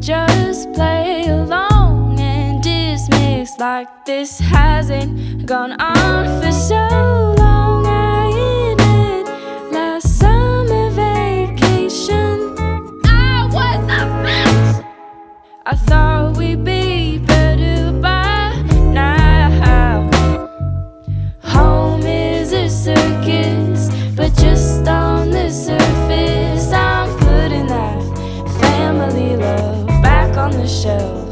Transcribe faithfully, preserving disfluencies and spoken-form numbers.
just play along and dismiss like this hasn't gone on for so long. I ended last summer vacation. I was a mess. I thought we'd be better by now. Home is a circus, but just on the surface I'm putting that family love back on the shelf.